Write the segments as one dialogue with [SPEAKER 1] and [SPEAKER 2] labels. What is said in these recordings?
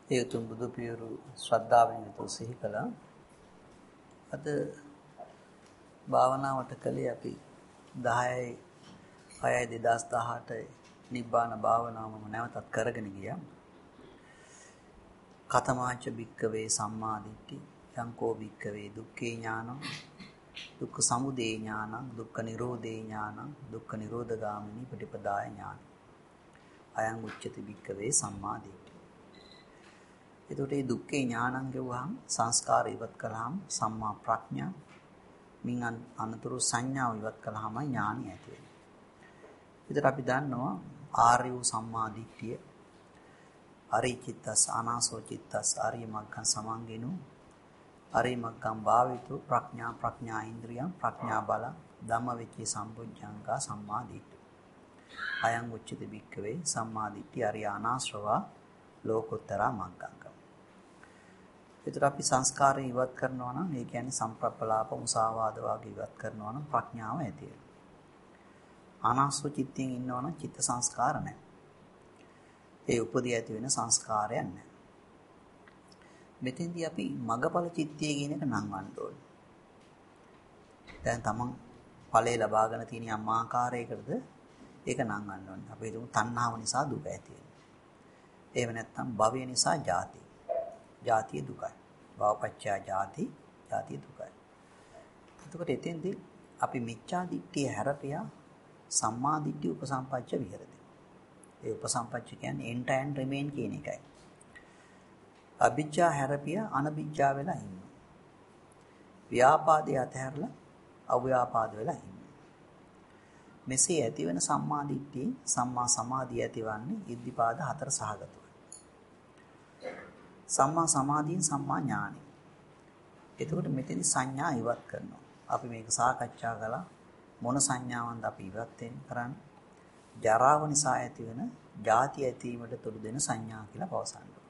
[SPEAKER 1] ඒ උතුම් බුදු පියවරු ශ්‍රද්ධාවෙන් යුතුව සිහි කළා. අද භාවනාවට කලේ අපි 10/6/2018 නිබ්බාන භාවනාවම නැවතත් කරගෙන ගියා. කතමාච භික්කවේ සම්මාදිට්ඨි යංකෝ භික්කවේ දුක්ඛේ ඥානං දුක්ඛ සමුදය ඥානං දුක්ඛ නිරෝධේ ඥානං දුක්ඛ නිරෝධගාමිනී පටිපදාය ඥානං අයං උච්චති භික්කවේ සම්මාදිට්ඨි. එතකොට මේ දුක්ඛේ ඥානං කියුවාම සංස්කාර ඉවත් කළාම සම්මා ප්‍රඥා මින් අනතුරු සංඥාව ඉවත් කළාම ඥානය ඇති වෙනවා. ඒතර අපි දන්නවා ආර්ය වූ සම්මා දිට්ඨිය අරිචිත්තස් අනාසෝ චිත්තස් ආර්ය මග්ගං සමන්ගිනු ආර්ය මග්ගං භාවිතු ප්‍රඥා ඉන්ද්‍රියං ප්‍රඥා බල ධම්මවිචේ සම්පුඤ්ඤංගා සම්මා දිට්ඨි අයං උච්චති භික්ඛවේ සම්මා දිට්ඨි ආර්ය අනාශ්‍රවා ලෝකෝත්තර මග්ගං. ඒතර අපි සංස්කාරය ඉවත් කරනවා නම් ඒ කියන්නේ සම්ප්‍රප්පලාප මුසාවාද වගේ ඉවත් කරනවා නම් ප්‍රඥාව ඇති වෙනවා. අනාසව චිත්තයෙන් ඉන්නවා නම් චිත්ත සංස්කාර නැහැ. ඒ උපදී ඇති වෙන සංස්කාරයක් නැහැ. මෙතෙන්දී අපි මගපල චිත්තය කියන එක නංවන්න ඕනේ. දැන් තමන් ඵලය ලබාගෙන තියෙන යම් ආකාරයකටද ඒක නංවන්න ඕනේ. අපි හිතමු තණ්හාව නිසා දුක ඇති වෙනවා. එහෙම නැත්නම් භවය නිසා ජාති. ජාතිය දුකයි. භවපච්චය ජාති, ජාතිය දුකයි. එතකොට එතෙන්දී අපි මිච්ඡා දිට්ඨිය හැරපියා සම්මා දිට්ඨිය උපසම්පච්ච විහෙරති. ඒ උපසම්පච්ච කියන්නේ end and remain කියන එකයි. අවිජ්ජා හැරපියා අනවිජ්ජා වෙලා ඉන්නවා. ව්‍යාපාදේ අතහැරලා අව්‍යාපාද වෙලා ඉන්නවා. මෙසේ ඇතිවෙන සම්මා දිට්ඨිය සම්මා සමාධිය ඇතිවන්නේ ඉද්ධිපාද 4 සහගතව. සම්මා සමාධියෙන් සම්මා ඥානෙ. එතකොට මෙතනදි සංඥා ඉවත් කරනවා. අපි මේක සාකච්ඡා කළා මොන සංඥාවන්ද අපි ඉවත් කරන්නේ? ජරාව නිසා ඇතිවෙන ජාති ඇතිවීමට තුඩු දෙන සංඥා කියලා පවසනවා.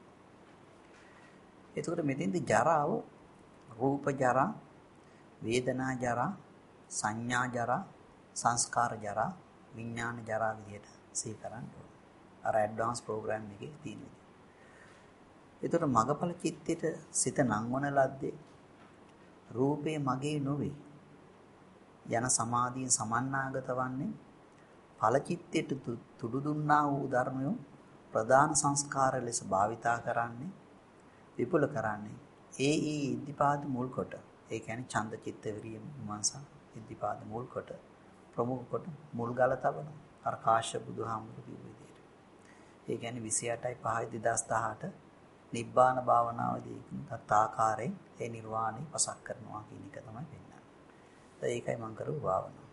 [SPEAKER 1] එතකොට මෙතෙන්දි ජරාව රූප ජරා, වේදනා ජරා, සංඥා ජරා, සංස්කාර ජරා, විඥාන ජරා විදියට සිහි කරන්න ඕනේ. අර ඇඩ්වාන්ස් ප්‍රෝග්‍රෑම් එකේ තියෙනවා. එතකොට මගපල චිත්තයට සිත නංවන ලද්දේ රූපේ මගේ නොවේ යන සමාධියෙන් සමන්නාගත වන්නේ ඵල චිත්තයට තුඩු දුන්නා වූ ධර්මය ප්‍රධාන සංස්කාර ලෙස භාවිතා කරන්නේ විපුල කරන්නේ ඒ ඉද්ධිපාද මුල් කොට ඒ කියන්නේ ඡන්ද චිත්ත විරිය මනස ඉද්ධිපාද මුල් කොට ප්‍රමුඛ කොට මුල් ගල තබන අර කාශ්‍යප බුදුහාමුදුරු කිව්ව විදිහට ඒ කියන්නේ 28/5/2018 නිබ්බාන භාවනාවේදී තත් ආකාරයෙන් ඒ නිර්වාණය පසක් කරනවා කියන එක තමයි වෙන්නේ. ඒකයි මම කරු භාවනාව.